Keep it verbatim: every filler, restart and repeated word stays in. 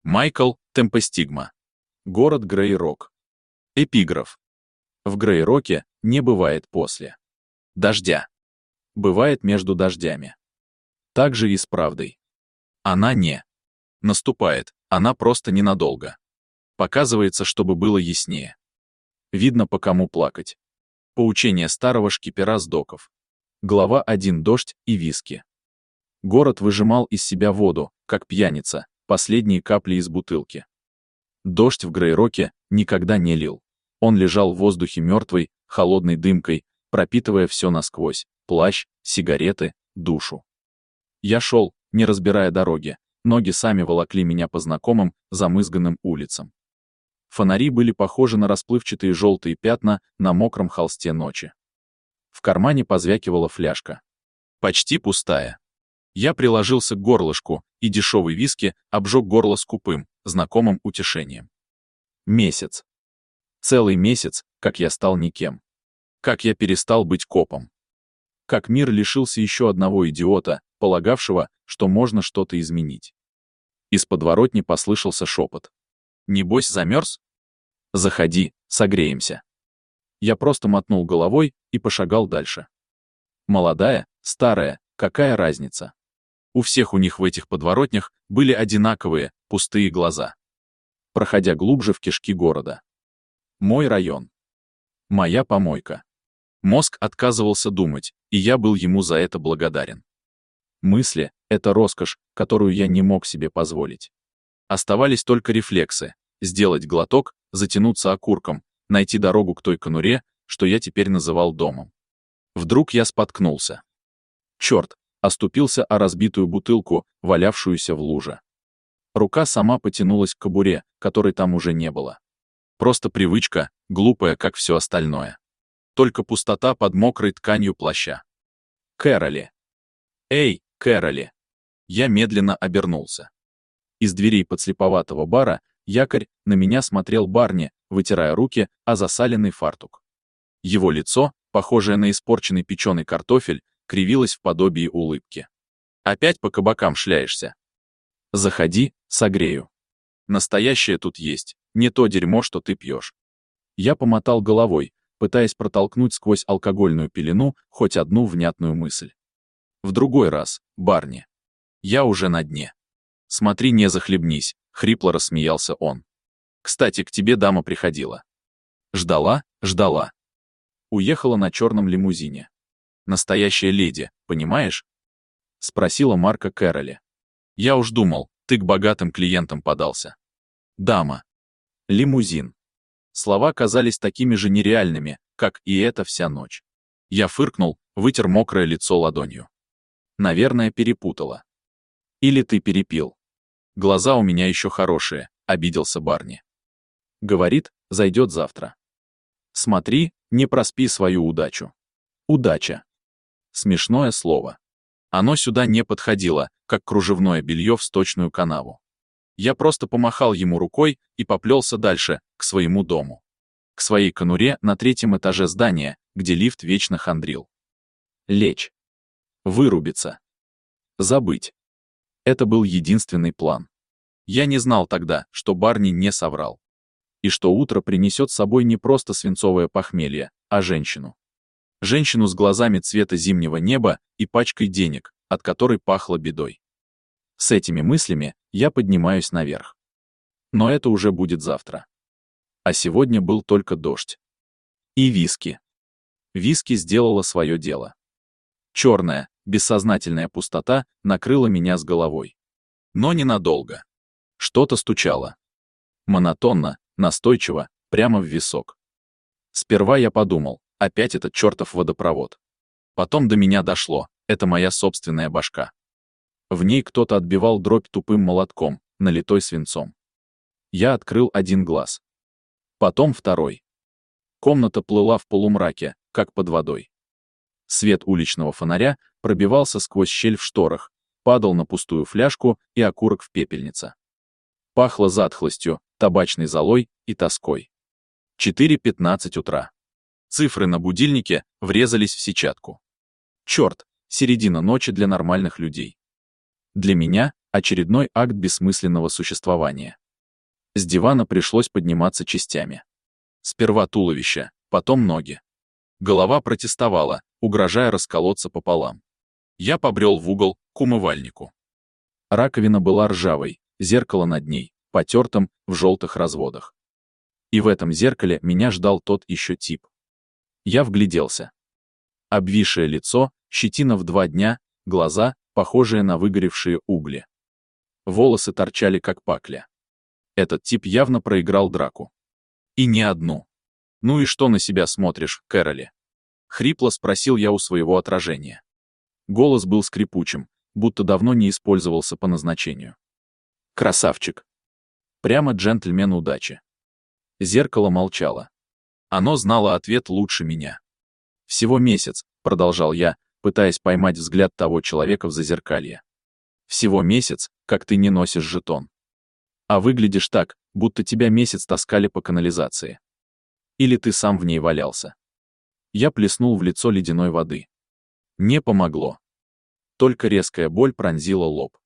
Майкл Темпостигма. Город Грей-Рок. Эпиграф. В Грей-Роке не бывает после дождя. Бывает между дождями. Так же и с правдой. Она не наступает, она просто ненадолго. Показывается, чтобы было яснее. Видно, по кому плакать. Поучение старого шкипера с доков. Глава один. Дождь и виски. Город выжимал из себя воду, как пьяница, последние капли из бутылки. Дождь в Грей-Роке никогда не лил. Он лежал в воздухе мертвой, холодной дымкой, пропитывая все насквозь: плащ, сигареты, душу. Я шел, не разбирая дороги, ноги сами волокли меня по знакомым, замызганным улицам. Фонари были похожи на расплывчатые желтые пятна на мокром холсте ночи. В кармане позвякивала фляжка. Почти пустая. Я приложился к горлышку, и дешевый виски обжег горло скупым, знакомым утешением. Месяц. Целый месяц, как я стал никем. Как я перестал быть копом. Как мир лишился еще одного идиота, полагавшего, что можно что-то изменить. Из подворотни послышался шепот. «Небось, замерз? Заходи, согреемся». Я просто мотнул головой и пошагал дальше. Молодая, старая, какая разница? У всех у них в этих подворотнях были одинаковые, пустые глаза. Проходя глубже в кишки города. Мой район. Моя помойка. Мозг отказывался думать, и я был ему за это благодарен. Мысли — это роскошь, которую я не мог себе позволить. Оставались только рефлексы: сделать глоток, затянуться окурком, найти дорогу к той конуре, что я теперь называл домом. Вдруг я споткнулся. Черт, оступился о разбитую бутылку, валявшуюся в луже. Рука сама потянулась к кобуре, которой там уже не было. Просто привычка, глупая, как все остальное. Только пустота под мокрой тканью плаща. Кэроли. Эй, Кэроли. Я медленно обернулся. Из дверей подслеповатого бара якорь на меня смотрел Барни, вытирая руки о засаленный фартук. Его лицо, похожее на испорченный печеный картофель, кривилось в подобии улыбки. «Опять по кабакам шляешься? Заходи, согрею. Настоящее тут есть, не то дерьмо, что ты пьешь». Я помотал головой, пытаясь протолкнуть сквозь алкогольную пелену хоть одну внятную мысль. «В другой раз, Барни. Я уже на дне. Смотри, не захлебнись», — хрипло рассмеялся он. «Кстати, к тебе дама приходила». Ждала, ждала. Уехала на черном лимузине. Настоящая леди, понимаешь? Спросила Марка Кэроли. Я уж думал, ты к богатым клиентам подался. Дама. Лимузин. Слова казались такими же нереальными, как и эта вся ночь. Я фыркнул, вытер мокрое лицо ладонью. Наверное, перепутала. Или ты перепил. Глаза у меня еще хорошие, обиделся Барни. Говорит, зайдет завтра. Смотри, не проспи свою удачу. Удача. Смешное слово. Оно сюда не подходило, как кружевное белье в сточную канаву. Я просто помахал ему рукой и поплелся дальше, к своему дому. К своей конуре на третьем этаже здания, где лифт вечно хандрил. Лечь. Вырубиться. Забыть. Это был единственный план. Я не знал тогда, что Барни не соврал. И что утро принесет с собой не просто свинцовое похмелье, а женщину. Женщину с глазами цвета зимнего неба и пачкой денег, от которой пахло бедой. С этими мыслями я поднимаюсь наверх. Но это уже будет завтра. А сегодня был только дождь. И виски. Виски сделала свое дело. Черная, бессознательная пустота накрыла меня с головой. Но ненадолго. Что-то стучало. Монотонно, настойчиво, прямо в висок. Сперва я подумал, опять этот чертов водопровод. Потом до меня дошло, это моя собственная башка. В ней кто-то отбивал дробь тупым молотком, налитой свинцом. Я открыл один глаз. Потом второй. Комната плыла в полумраке, как под водой. Свет уличного фонаря пробивался сквозь щель в шторах, падал на пустую фляжку и окурок в пепельнице. Пахло затхлостью, табачной золой и тоской. четыре пятнадцать утра. Цифры на будильнике врезались в сетчатку. Черт, середина ночи для нормальных людей. Для меня очередной акт бессмысленного существования. С дивана пришлось подниматься частями. Сперва туловище, потом ноги. Голова протестовала, угрожая расколоться пополам. Я побрел в угол, к умывальнику. Раковина была ржавой, зеркало над ней, потертым, в желтых разводах. И в этом зеркале меня ждал тот еще тип. Я вгляделся. Обвисшее лицо, щетина в два дня, глаза, похожие на выгоревшие угли. Волосы торчали, как пакля. Этот тип явно проиграл драку. И не одну. «Ну и что на себя смотришь, Кэроли?» Хрипло спросил я у своего отражения. Голос был скрипучим, будто давно не использовался по назначению. Красавчик. Прямо джентльмен удачи. Зеркало молчало. Оно знало ответ лучше меня. «Всего месяц», — продолжал я, пытаясь поймать взгляд того человека в зазеркалье. «Всего месяц, как ты не носишь жетон. А выглядишь так, будто тебя месяц таскали по канализации. Или ты сам в ней валялся». Я плеснул в лицо ледяной воды. Не помогло. Только резкая боль пронзила лоб.